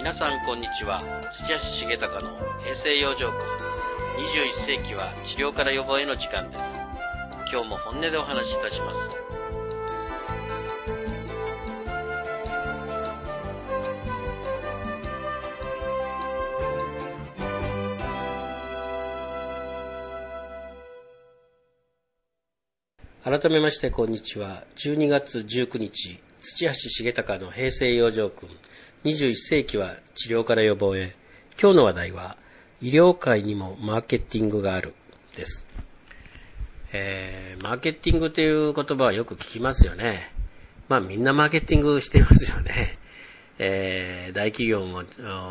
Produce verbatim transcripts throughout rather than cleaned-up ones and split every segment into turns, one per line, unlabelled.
皆さんこんにちは。土橋重隆の平成養生訓。にじゅういっ世紀は治療から予防への時間です。今日も本音でお話しいたします。改めましてこんにちは。じゅうにがつじゅうくにち、土橋重隆の平成養生訓。にじゅういっ世紀は治療から予防へ。今日の話題は、医療界にもマーケティングがあるです。えー、マーケティングという言葉はよく聞きますよね。まあみんなマーケティングしてますよね。えー、大企業も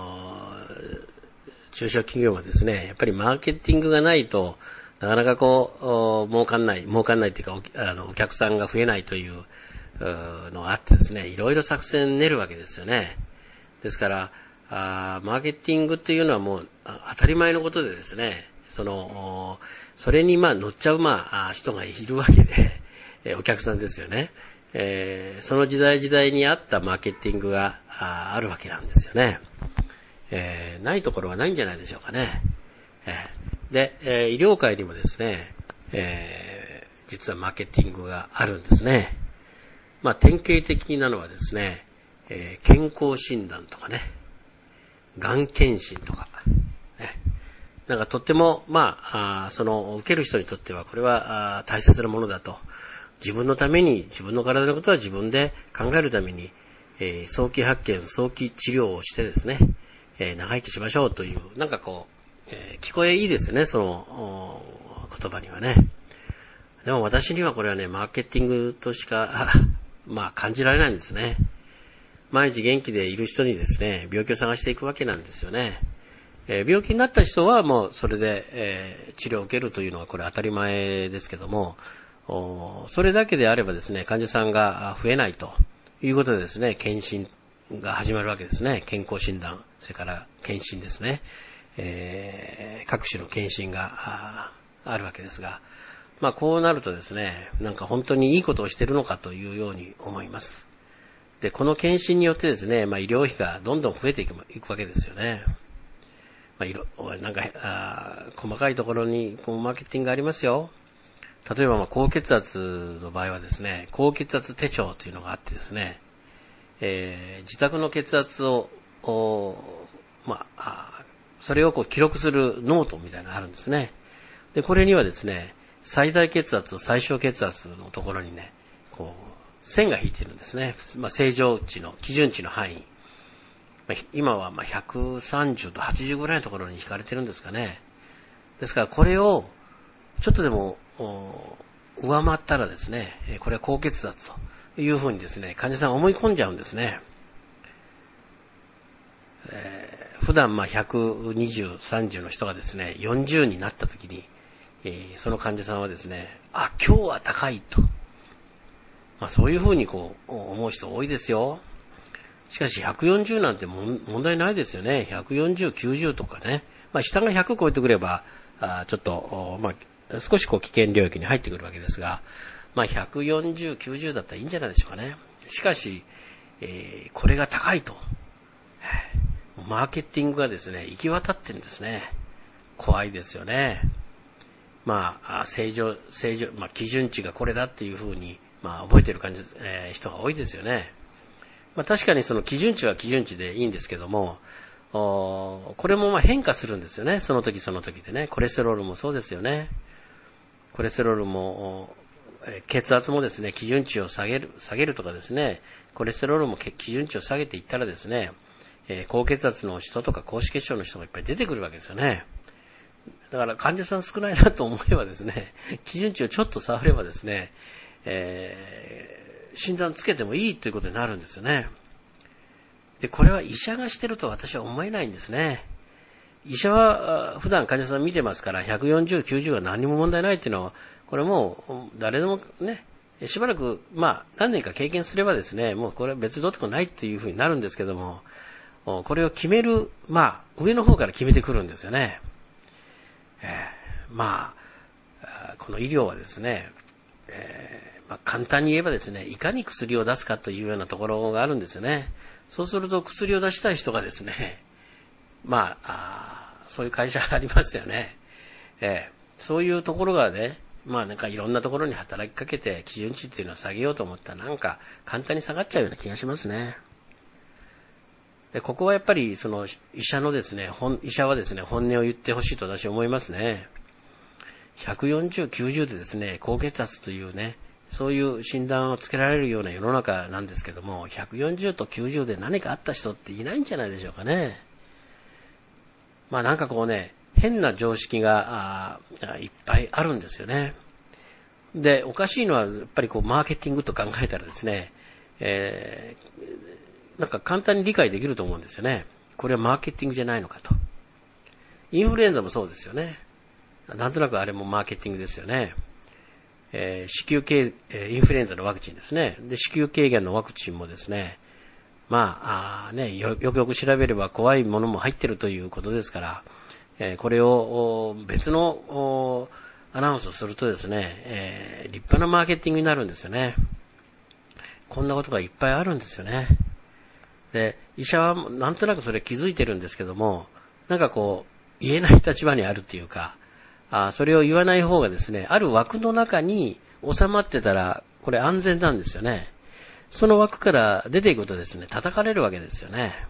中小企業もですね、やっぱりマーケティングがないとなかなかこう儲かんない儲かんないっていうか、おあのお客さんが増えないというのがあってですね、いろいろ作戦練るわけですよね。ですからあマーケティングっていうのはもう当たり前のことでですね、そのそれにまあ乗っちゃうまあ人がいるわけで、えお客さんですよね。えー、その時代時代に合ったマーケティングが あ, あるわけなんですよね。えー、ないところはないんじゃないでしょうかね。えー、で、えー、医療界にもですね、えー、実はマーケティングがあるんですね。まあ典型的なのはですね、えー、健康診断とかね、がん検診とか、ね、なんかとってもまあ、あその受ける人にとってはこれは大切なものだと、自分のために自分の体のことは自分で考えるために、えー、早期発見早期治療をしてですね、えー、長生きしましょうというなんかこう、えー、聞こえいいですよね、その言葉にはね。でも私にはこれはねマーケティングとしかまあ感じられないんですね。毎日元気でいる人にですね、病気を探していくわけなんですよね。えー、病気になった人はもうそれで、えー、治療を受けるというのはこれ当たり前ですけども、それだけであればですね、患者さんが増えないということでですね、検診が始まるわけですね。健康診断、それから検診ですね。えー、各種の検診が あ, あるわけですが、まあこうなるとですね、なんか本当にいいことをしているのかというように思います。で、この検診によってですね、まあ医療費がどんどん増えていく、いくわけですよね。まあ、いろなんかあ細かいところにこうマーケティングがありますよ。例えばまあ高血圧の場合はですね、高血圧手帳というのがあってですね、えー、自宅の血圧をまあそれをこう記録するノートみたいなのがあるんですね。でこれにはですね、最大血圧と最小血圧のところにね、こう線が引いてるんですね。まあ、正常値の基準値の範囲、まあ、今はまあひゃくさんじゅうとはちじゅうぐらいのところに引かれてるんですかね。ですからこれをちょっとでも上回ったらですね、これは高血圧というふうにですね、患者さんが思い込んじゃうんですね。えー、普段まあひゃくにじゅう、さんじゅうの人がですね、よんじゅうになった時に、えー、その患者さんはですね、あ、今日は高いと。まあそういうふうにこう思う人多いですよ。しかしひゃくよんじゅうなんて問題ないですよね。ひゃくよんじゅう、きゅうじゅうとかね。まあ下がひゃく超えてくれば、あちょっと、まあ少しこう危険領域に入ってくるわけですが、まあひゃくよんじゅう、きゅうじゅうだったらいいんじゃないでしょうかね。しかし、えー、これが高いと。マーケティングがですね、行き渡ってるんですね。怖いですよね。まあ、正常、正常、まあ基準値がこれだっていうふうに、まあ覚えてる感じ、えー、人が多いですよね。まあ確かにその基準値は基準値でいいんですけども、これもまあ変化するんですよね。その時その時でね。コレステロールもそうですよね。コレステロールも、血圧もですね、基準値を下げる、下げるとかですね、コレステロールも基準値を下げていったらですね、高血圧の人とか高脂血症の人がいっぱい出てくるわけですよね。だから患者さん少ないなと思えばですね、基準値をちょっと下がればですね、えー、診断つけてもいいということになるんですよね。で、これは医者がしてると私は思えないんですね。医者は普段患者さん見てますから、ひゃくよんじゅう、きゅうじゅうは何も問題ないっていうのは、これもう誰でもね、しばらく、まあ何年か経験すればですね、もうこれは別どうってことないっていうふうになるんですけども、これを決める、まあ上の方から決めてくるんですよね。えー、まあ、この医療はですね、えーままあ、簡単に言えばですね、いかに薬を出すかというようなところがあるんですよね。そうすると薬を出したい人がですね、まあ、あそういう会社がありますよね。えー、そういうところがね、まあなんかいろんなところに働きかけて基準値っていうのを下げようと思ったらなんか簡単に下がっちゃうような気がしますね。で、ここはやっぱりその医者のですね、本医者はですね、本音を言ってほしいと私は思いますね。ひゃくよんじゅう、きゅうじゅうでですね、高血圧というね、そういう診断をつけられるような世の中なんですけども、ひゃくよんじゅうときゅうじゅうで何かあった人っていないんじゃないでしょうかね。まあなんかこうね、変な常識がいっぱいあるんですよね。で、おかしいのはやっぱりこうマーケティングと考えたらですね、えー、なんか簡単に理解できると思うんですよね。これはマーケティングじゃないのかと。インフルエンザもそうですよね。なんとなくあれもマーケティングですよね。えー、子宮頸、えー、インフルエンザのワクチンですね。で、子宮頸がんのワクチンもですね、まあ、あね、よ、よくよく調べれば怖いものも入ってるということですから、えー、これを別のアナウンスをするとですね、えー、立派なマーケティングになるんですよね。こんなことがいっぱいあるんですよね。で、医者はなんとなくそれ気づいてるんですけども、なんかこう、言えない立場にあるっていうか、あそれを言わない方がですね、ある枠の中に収まってたら、これ安全なんですよね。その枠から出ていくとですね、叩かれるわけですよね。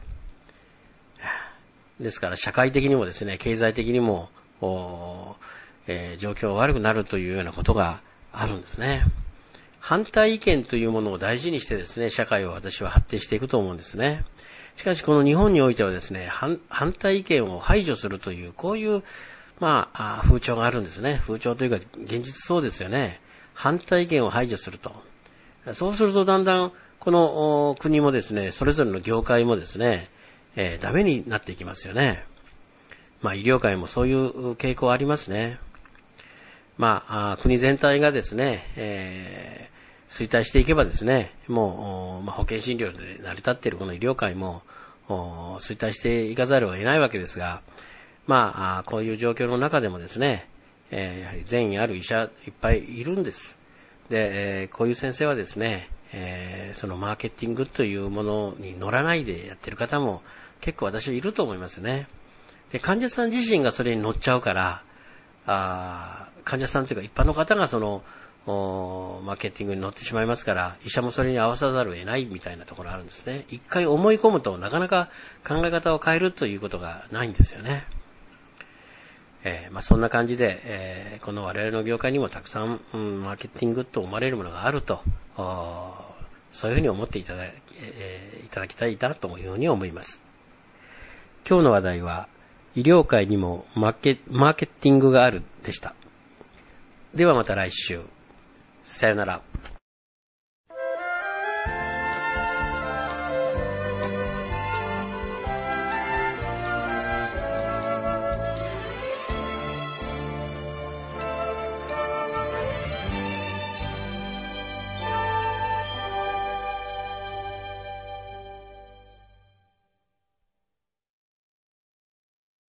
ですから社会的にもですね、経済的にも、えー、状況が悪くなるというようなことがあるんですね。反対意見というものを大事にしてですね、社会を私は発展していくと思うんですね。しかしこの日本においてはですね、反, 反対意見を排除するという、こういう、まあ、風潮があるんですね。風潮というか、現実そうですよね。反対意見を排除すると。そうするとだんだん、この国もですね、それぞれの業界もですね、えー、ダメになっていきますよね。まあ、医療界もそういう傾向ありますね。まあ、あ国全体がですね、えー、衰退していけばですね、もう、まあ、保険診療で成り立っているこの医療界も衰退していかざるを得ないわけですが、まあ、こういう状況の中でもですね、えー、やはり善意ある医者いっぱいいるんです。で、えー、こういう先生はですね、えー、そのマーケティングというものに乗らないでやってる方も結構私はいると思いますね。で、患者さん自身がそれに乗っちゃうから、あ患者さんというか一般の方がそのマーケティングに乗ってしまいますから、医者もそれに合わさざるを得ないみたいなところあるんですね。一回思い込むとなかなか考え方を変えるということがないんですよね。えー、まあそんな感じで、えー、この我々の業界にもたくさん、うん、マーケティングと思われるものがあると、そういうふうに思っていただ、えー、いただきたいなというふうに思います。今日の話題は、医療界にもマーケ、マーケティングがあるでした。ではまた来週。さよなら。